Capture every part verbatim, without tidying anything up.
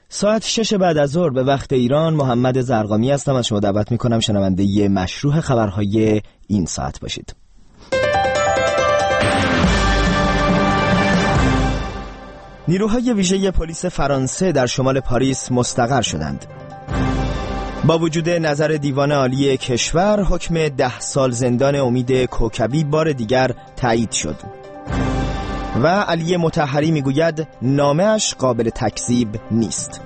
ساعت شش بعد از ظهر به وقت ایران، محمد زرقامی هستم. از شما دعوت میکنم شنونده ی مشروع خبرهای این ساعت باشید. نیروهای ویژه پلیس فرانسه در شمال پاریس مستقر شدند. با وجود نظر دیوان عالی کشور، حکم ده سال زندان امید کوکبی بار دیگر تایید شد و علی مطهری میگوید نامه‌اش قابل تکذیب نیست.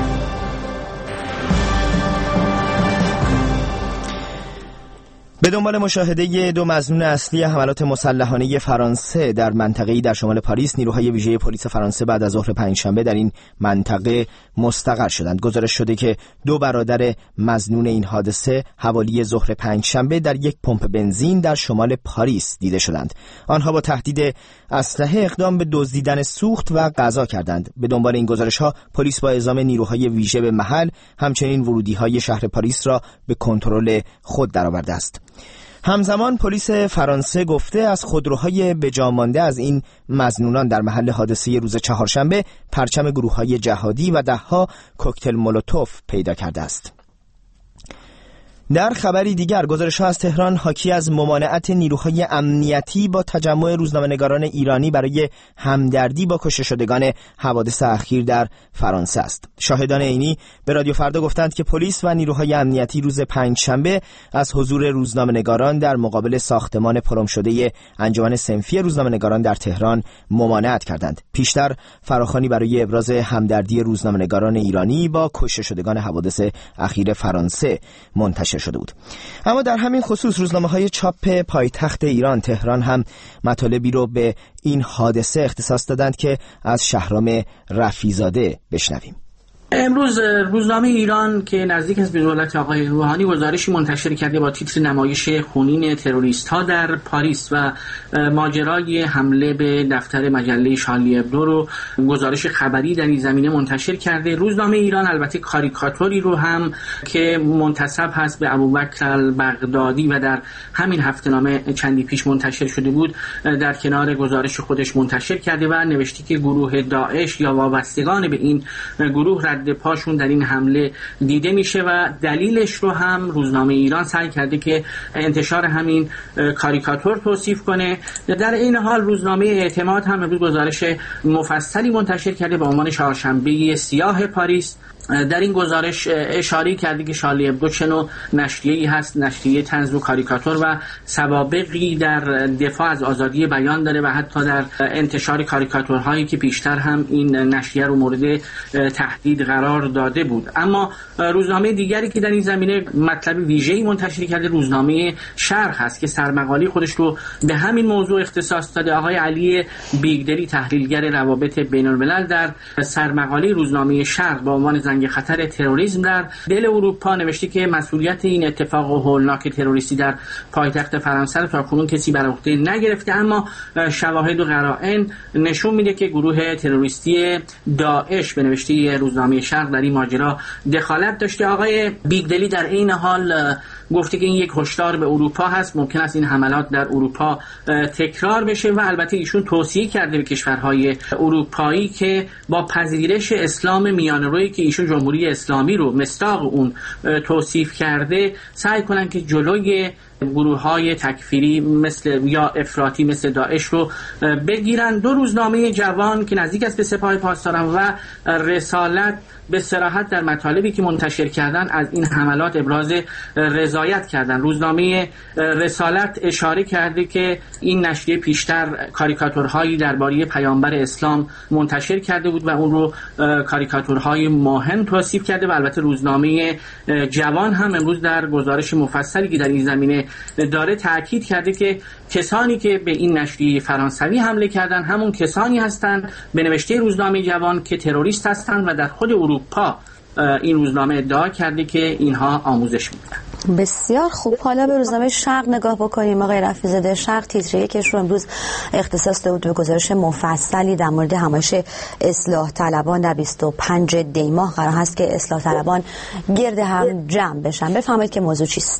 به دنبال مشاهده دو مظنون اصلی حملات مسلحانه فرانسه در منطقه‌ای در شمال پاریس، نیروهای ویژه پلیس فرانسه بعد از ظهر پنجشنبه در این منطقه مستقر شدند. گزارش شده که دو برادر مظنون این حادثه حوالی ظهر پنجشنبه در یک پمپ بنزین در شمال پاریس دیده شدند. آنها با تهدید اسلحه اقدام به دزدیدن سوخت و غذا کردند. به دنبال این گزارش‌ها پلیس با اعزام نیروهای ویژه به محل همچنین ورودی‌های شهر پاریس را به کنترل خود درآورده است. همزمان پلیس فرانسه گفته از خودروهای بجامانده از این مظنونان در محل حادثه روز چهارشنبه پرچم گروه‌های جهادی و ده‌ها کوکتل مولوتوف پیدا کرده است. در خبری دیگر، گزارش‌ها از تهران حاکی از ممانعت نیروهای امنیتی با تجمع روزنامه‌نگاران ایرانی برای همدردی با کشته شدگان حوادث اخیر در فرانسه است. شاهدان عینی به رادیو فردا گفتند که پلیس و نیروهای امنیتی روز پنجشنبه از حضور روزنامه‌نگاران در مقابل ساختمان پرم شده انجمن صنفی روزنامه‌نگاران در تهران ممانعت کردند. پیشتر فراخوانی برای ابراز همدردی روزنامه‌نگاران ایرانی با کشته شدگان حوادث اخیر فرانسه منتشر شده بود. اما در همین خصوص روزنامه‌های چاپ پایتخت ایران تهران هم مطالبی رو به این حادثه اختصاص دادند که از شهرام رفیزاده بشنویم. امروز روزنامه ایران که نزدیک است به دولت آقای روحانی گزارشی منتشر کرده با تیتر نمایش خونین تروریست ها در پاریس و ماجرای حمله به دفتر مجله شارلی ابدو رو گزارش خبری در این زمینه منتشر کرده. روزنامه ایران البته کاریکاتوری رو هم که منتسب هست به ابوبکر البغدادی و در همین هفته‌نامه چندی پیش منتشر شده بود در کنار گزارش خودش منتشر کرده و نوشته که گروه داعش یا وابستگان به این گروه رد پاشون در این حمله دیده میشه و دلیلش رو هم روزنامه ایران سعی کرده که انتشار همین کاریکاتور توصیف کنه. در این حال روزنامه اعتماد هم امروز گزارش مفصلی منتشر کرده با عنوان چهارشنبه سیاه پاریس. در این گزارش اشاره کرده که شارلی ابدو چنو نشریه‌ای هست، نشریه طنز و کاریکاتور و سوابقی در دفاع از آزادی بیان داره و حتی در انتشار کاریکاتورهایی که پیشتر هم این نشریه رو مورد تهدید قرار داده بود. اما روزنامه دیگری که در این زمینه مطلب ویژه‌ای منتشر کرده روزنامه شرق هست که سرمقاله خودش رو به همین موضوع اختصاص داده. آقای علی بیگدلی تحلیلگر روابط بین‌الملل در سرمقاله روزنامه شرق با عنوان زنگ خطر تروریسم در دل اروپا نوشته که مسئولیت این اتفاق هولناک تروریستی در پایتخت فرانسه را تاکنون کسی بر عهده نگرفته، اما شواهد و قرائن نشون میده که گروه تروریستی داعش به نوشته روزنامه شرق در این ماجرا دخالت داشته. آقای بیگدلی در این حال گفته که این یک هشدار به اروپا هست، ممکن است این حملات در اروپا تکرار بشه و البته ایشون توصیه کرده به کشورهای اروپایی که با پذیرش اسلام میانه‌رویی که ایشون جمهوری اسلامی رو مصداق اون توصیف کرده سعی کنن که جلوی گروه‌های تکفیری مثل یا افراطی مثل داعش رو بگیرن. دو روزنامه جوان که نزدیک است به سپاه پاسداران و رسالت به صراحت در مطالبی که منتشر کردن از این حملات ابراز رضایت کردن. روزنامه رسالت اشاره کرده که این نشریه پیشتر کاریکاتورهایی درباره پیامبر اسلام منتشر کرده بود و اون رو کاریکاتورهای مهم توصیف کرده و البته روزنامه جوان هم امروز در گزارش مفصلی که در این زمینه داره تاکید کرده که کسانی که به این نشریه فرانسوی حمله کردن همون کسانی هستند به نوشته روزنامه جوان که تروریست هستند و در خود اروپا این روزنامه ادعا کرده که اینها آموزش میدن. بسیار خوب. حالا به روزنامه شرق نگاه بکنیم. آقای رفیزاده، شرق تیتر یکش رو امروز اختصاص داده بود به گزارش مفصلی در مورد همایش اصلاح طلبان در بیست و پنج دی ماه. قرار هست که اصلاح طلبان گرد هم جمع بشن. بفرمایید که موضوع چیست؟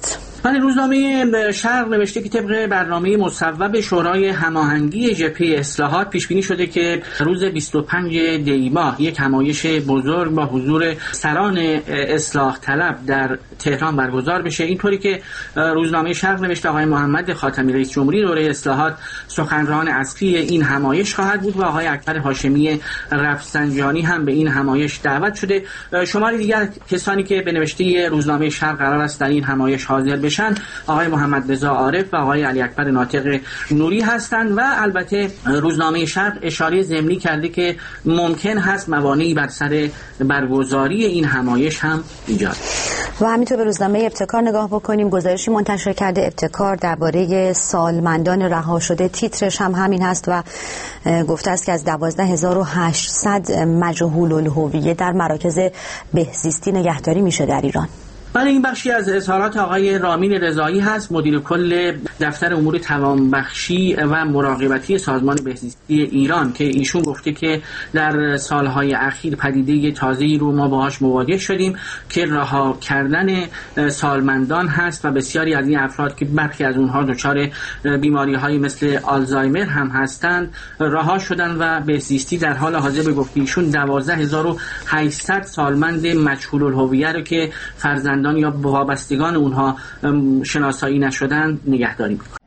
من روزنامه شرق نوشته که طبق برنامه مصوب شورای هماهنگی جبهه اصلاحات پیش بینی شده که روز بیست و پنجم دی ماه یک همایش بزرگ با حضور سران اصلاح طلب در تهران برگزار بشه. اینطوری که روزنامه شرق نوشته آقای محمد خاتمی رئیس جمهوری دوره اصلاحات سخنران اصلی این همایش خواهد بود و آقای اکبر هاشمی رفسنجانی هم به این همایش دعوت شده. شماری دیگر کسانی که به نوشته روزنامه شرق قرار است در این همایش حاضر بشن آقای محمد رضا عارف و آقای علی اکبر ناطق نوری هستند و البته روزنامه شرق اشاره ضمنی کرده که ممکن هست موانعی بر سر برگزاری این همایش هم ایجاد. و همینطور به روزنامه ابتکار نگاه بکنیم. گزارشی منتشر کرده ابتکار درباره سالمندان رها شده، تیترش هم همین هست و گفته است که از دوازده هزار و هشتصد مجهول الهویه در مراکز بهزیستی نگهداری میشه در ایران. بله، این بخشی از اظهارات آقای رامین رضایی هست، مدیر کل دفتر امور توانبخشی و مراقبتی سازمان بهزیستی ایران، که ایشون گفته که در سالهای اخیر پدیده تازه‌ای رو ما باهاش مواجه شدیم که رها کردن سالمندان هست و بسیاری از این افراد که برخی از اونها دچار بیماری‌های مثل آلزایمر هم هستند رها شدن و بهزیستی در حال حاضر به گفته ایشون دوازده هزار و هشتصد سالمند مجهول الهویه رو که فرزند یا وابستگان اونها شناسایی نشدن نگهداری میکنه.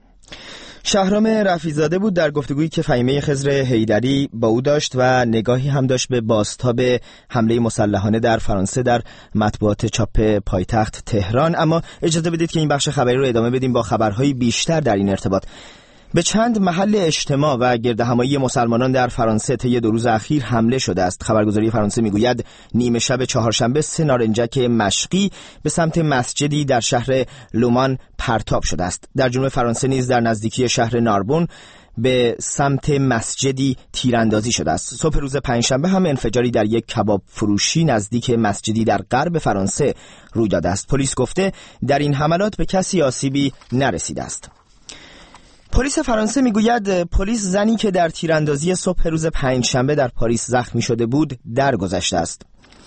شهرام رفیع‌زاده بود در گفتگویی که فهیمه خضر حیدری با او داشت و نگاهی هم داشت به بازتاب حمله مسلحانه در فرانسه در مطبوعات چاپ پایتخت تهران. اما اجازه بدید که این بخش خبری رو ادامه بدیم با خبرهای بیشتر در این ارتباط. به چند محل اجتماع و گردهمایی مسلمانان در فرانسه طی دو روز اخیر حمله شده است. خبرگزاری فرانسه میگوید نیمه شب چهارشنبه سه نارنجک مشقی به سمت مسجدی در شهر لومان پرتاب شده است. در جنوب فرانسه نیز در نزدیکی شهر ناربون به سمت مسجدی تیراندازی شده است. صبح روز پنجشنبه هم انفجاری در یک کباب فروشی نزدیک مسجدی در غرب فرانسه روی داده است. پلیس گفته در این حملات به کسی آسیبی نرسیده است. پلیس فرانسه میگوید پلیس زنی که در تیراندازی صبح روز پنجشنبه در پاریس زخمی شده بود درگذشته است.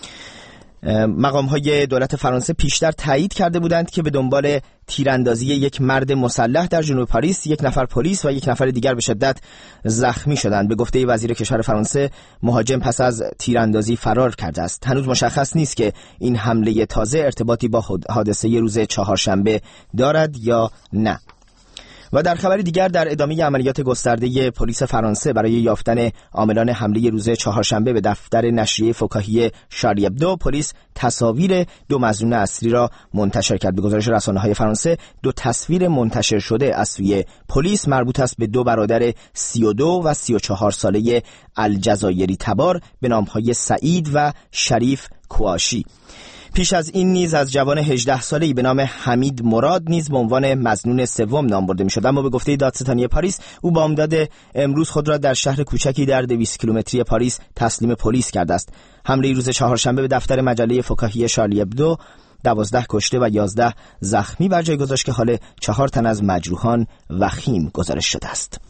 مقام‌های دولت فرانسه پیشتر تایید کرده بودند که به دنبال تیراندازی یک مرد مسلح در جنوب پاریس یک نفر پلیس و یک نفر دیگر به شدت زخمی شدند. به گفته وزیر کشور فرانسه مهاجم پس از تیراندازی فرار کرده است. هنوز مشخص نیست که این حمله تازه ارتباطی با حادثه روز چهارشنبه دارد یا نه. و در خبر دیگر در ادامه عملیات گسترده پلیس فرانسه برای یافتن عاملان حمله روز چهارشنبه به دفتر نشریه فکاهی شارلی ابدو، پلیس تصاویر دو مظنون اصلی را منتشر کرد. به گزارش رسانه‌های فرانسه دو تصویر منتشر شده از سوی پلیس مربوط است به دو برادر سی و دو و سی و چهار ساله الجزایری تبار به نام‌های سعید و شریف کواشی. پیش از این نیز از جوان هجده ساله‌ای به نام حمید مراد نیز به عنوان مظنون سوم نام برده می‌شد، اما به گفته دادستانی پاریس او بامداد امروز خود را در شهر کوچکی در دویست کیلومتری پاریس تسلیم پلیس کرده است. حمله روز چهارشنبه به دفتر مجله فکاهی شارلی ابدو دوازده کشته و یازده زخمی بر جای گذاشت که حال چهار تن از مجروحان وخیم گزارش شده است.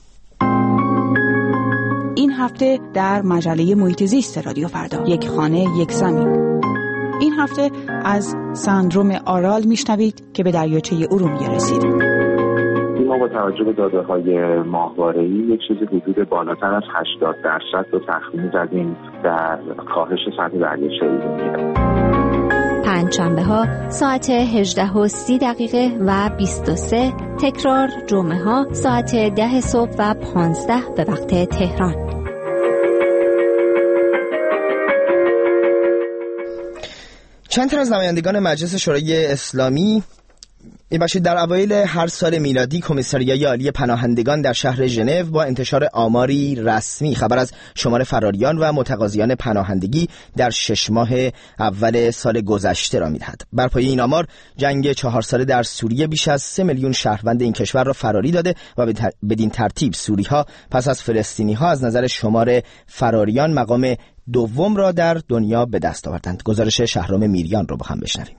این هفته در مجله محیط زیست رادیو فردا، یک خانه یک زمین. این هفته از سندروم آرال میشنوید که به دریاچه ارومیه رسید. ما با توجه به داده‌های ماهواره‌ای یک چیزی حدود بالاتر از هشتاد درصد رو تخمین زدیم در کاهش سطح دریاچه ارومیه. پنجشنبه ها ساعت هجده و سی دقیقه و بیست و سه، تکرار جمعه ها ساعت ده صبح و پانزده به وقت تهران. چند تن از نمایندگان مجلس شورای اسلامی ببخشید در اوایل هر سال میلادی کمیساریای عالی پناهندگان در شهر ژنو با انتشار آماری رسمی خبر از شمار فراریان و متقاضیان پناهندگی در شش ماه اول سال گذشته را می‌دهد. بر پایه این آمار جنگ چهار ساله در سوریه بیش از سه میلیون شهروند این کشور را فراری داده و بدین ترتیب سوری‌ها پس از فلسطینی‌ها از نظر شمار فراریان مقام دوم را در دنیا به دست آوردند. گزارش شهرام میریان رو با هم بشنویم.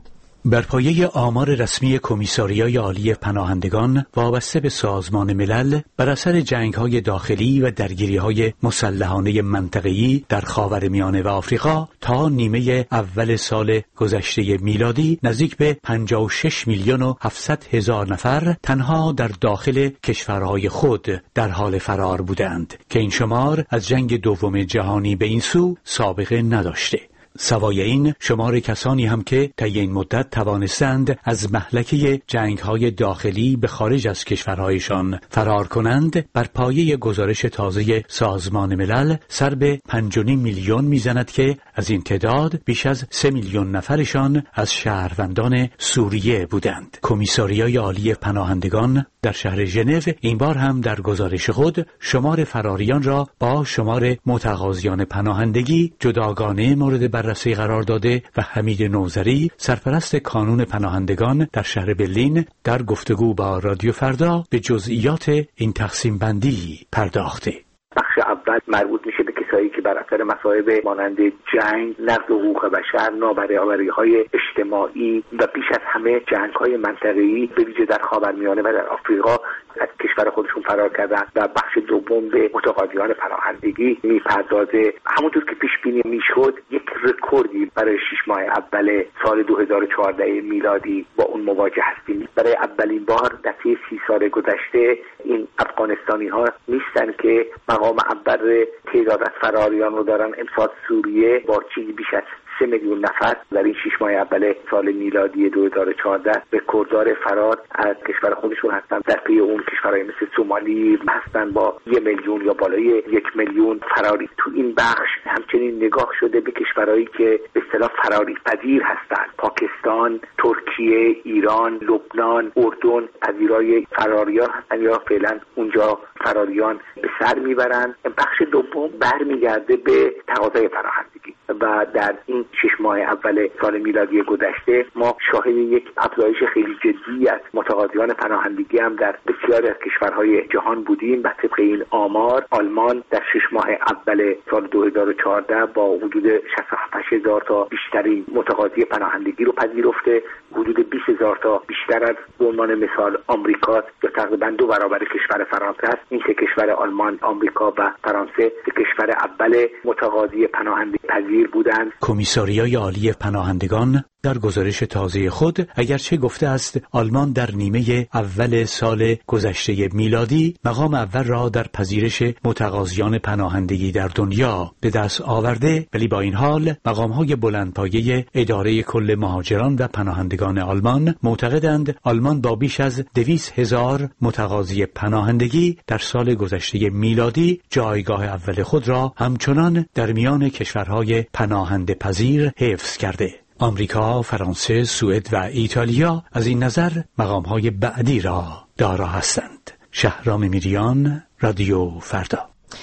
بر پایه آمار رسمی کمیساریای عالی پناهندگان وابسته به سازمان ملل بر اثر جنگ‌های داخلی و درگیری‌های مسلحانه منطقه‌ای در خاورمیانه و آفریقا تا نیمه اول سال گذشته میلادی نزدیک به پنجاه و شش میلیون و هفتصد هزار نفر تنها در داخل کشورهای خود در حال فرار بودند که این شمار از جنگ دوم جهانی به این سو سابقه نداشته. سوای این شمار کسانی هم که طی این مدت توانستند از مهلکه جنگ‌های داخلی به خارج از کشورهایشان فرار کنند بر پایه گزارش تازه سازمان ملل سر به پنج و نیم میلیون میزند که از این تعداد بیش از سه میلیون نفرشان از شهروندان سوریه بودند. کمیساریای عالی پناهندگان در شهر ژنو این بار هم در گزارش خود شمار فراریان را با شمار متقاضیان پناهندگی جداگانه مورد بررسی قرار داده و حمید نوذری سرپرست کانون پناهندگان در شهر برلین در گفتگو با رادیو فردا به جزئیات این تقسیم بندی پرداخته. بخش اول مربوط میشه به کسایی که بر اثر مصائب مانند جنگ، نقض حقوق بشر، نابرابری‌های اجتماعی و بیش از همه جنگ‌های منطقه‌ای به ویژه در خاورمیانه و در آفریقا از کشور خودشون فرار کردن و بخش دوم به متقاضیان پناهندگی میپردازه. همونطور که پیش بینی میشد یک رکوردی برای شش ماه اول سال دو هزار و چهارده میلادی با اون مواجه هستیم. برای اولین بار در طی سی سال گذشته این افغانستانی ها نیستن که مقام اول تعداد از فراریان رو دارن. امسال سوریه با چیزی بیش از سه میلیون نفر در این شش ماه اول سال میلادی دو هزار و چهارده رکورددار فرار از کشور خودشون هستن. در پی اون کشورهای مثل سومالی هستن با یک میلیون یا بالای یک میلیون فراری. تو این بخش همچنین نگاه شده به کشورهایی که به اصطلاح فراری پذیر هستن: پاکستان، ترکیه، ایران، لبنان، اردن پذیرای فراریان هستن یا فعلا اونجا فراریان به سر میبرن. بخش دوم برمیگرده به تقاضای پناهندگی و در این شش ماه اول سال میلادی گذشته ما شاهد یک افزایش خیلی جدی از متقاضیان پناهندگی هم در بسیاری از کشورهای جهان بودیم. و طبق این آمار آلمان در شش ماه اول سال دو هزار و چهارده با حدود شصت و هفت هزار تا بیشترین متقاضی پناهندگی رو پذیرفته. حدود بیست هزار تا بیشتر از به عنوان مثال آمریکا یا تقریبا دو برابر کشور فرانسه است. این سه کشور آلمان، آمریکا و فرانسه سه کشور اول متقاضی پناهندگی پذیر بودند. کمیساریای عالی پناهندگان در گزارش تازه خود اگرچه گفته است آلمان در نیمه اول سال گذشته میلادی مقام اول را در پذیرش متقاضیان پناهندگی در دنیا به دست آورده، ولی با این حال مقام‌های بلندپایه اداره کل مهاجران و پناهندگان آلمان معتقدند آلمان با بیش از دویست هزار متقاضی پناهندگی در سال گذشته میلادی جایگاه اول خود را همچنان در میان کشورهای پناهنده پذیر حفظ کرده. آمریکا، فرانسه، سوئد و ایتالیا از این نظر مقام‌های بعدی را دارا هستند. شهرام میریان، رادیو فردا.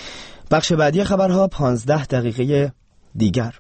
بخش بعدی خبرها پانزده دقیقه دیگر.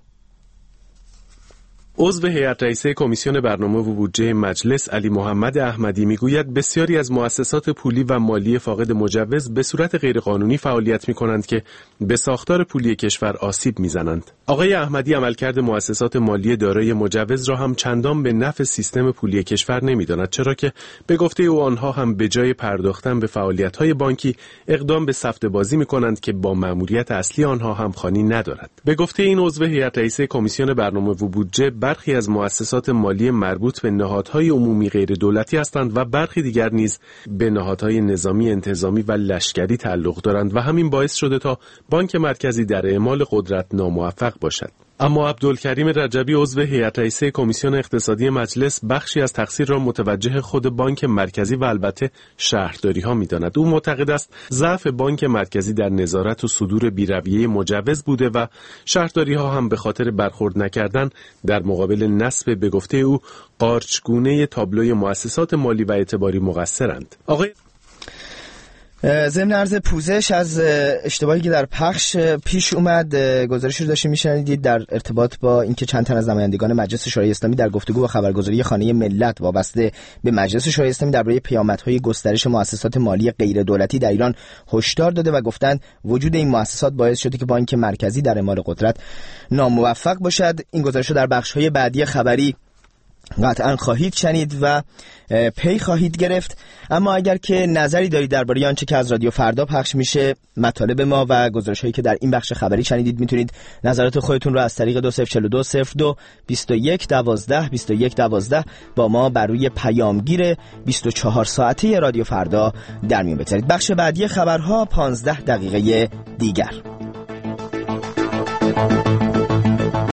عضو هیئت رئیسه کمیسیون برنامه و بودجه مجلس علی محمد احمدی میگوید بسیاری از مؤسسات پولی و مالی فاقد مجوز به صورت غیرقانونی فعالیت می‌کنند که به ساختار پولی کشور آسیب می‌زنند. آقای احمدی عملکرد مؤسسات مالی دارای مجوز را هم چندان به نفع سیستم پولی کشور نمی‌داند، چرا که به گفته او آنها هم به جای پرداختن به فعالیت‌های بانکی اقدام به سفته بازی می‌کنند که با مأموریت اصلی آنها همخوانی ندارد. به گفته این عضو هیئت رئیسه کمیسیون برنامه و بودجه برخی از مؤسسات مالی مربوط به نهادهای عمومی غیر دولتی هستند و برخی دیگر نیز به نهادهای نظامی، انتظامی و لشکری تعلق دارند و همین باعث شده تا بانک مرکزی در اعمال قدرت ناموفق باشد. اما عبدالکریم رجبی عضو هیئت رئیسه کمیسیون اقتصادی مجلس بخشی از تقصیر را متوجه خود بانک مرکزی و البته شهرداری ها می‌داند. او معتقد است ضعف بانک مرکزی در نظارت و صدور بی‌رویه مجوز بوده و شهرداری ها هم به خاطر برخورد نکردن در مقابل نصب به گفته او قارچگونه تابلوی مؤسسات مالی و اعتباری مقصرند. آقای ضمن عرض پوزش از اشتباهی که در پخش پیش اومد، گزارشی رو داشتیم میشنیدید در ارتباط با اینکه چند تن از نمایندگان مجلس شورای اسلامی در گفتگو با خبرگزاری خانه ملت وابسته به مجلس شورای اسلامی درباره پیامدهای گسترش مؤسسات مالی غیر دولتی در ایران هشدار داده و گفتند وجود این مؤسسات باعث شده که بانک مرکزی در اعمال قدرت ناموفق باشد. این گزارش رو در بخش‌های بعدی خبری قطعا خواهید شنید و پی خواهید گرفت. اما اگر که نظری دارید درباره آنچه که از رادیو فردا پخش میشه، مطالب ما و گزارش‌هایی که در این بخش خبری شنیدید، میتونید نظرات خودتون رو از طریق دو صفر چهار دو صفر دو بیست و یک دوازده بیست و یک دوازده با ما بر روی پیامگیر بیست و چهار ساعته رادیو فردا در میون بگذارید. بخش بعدی خبرها پانزده دقیقه دیگر.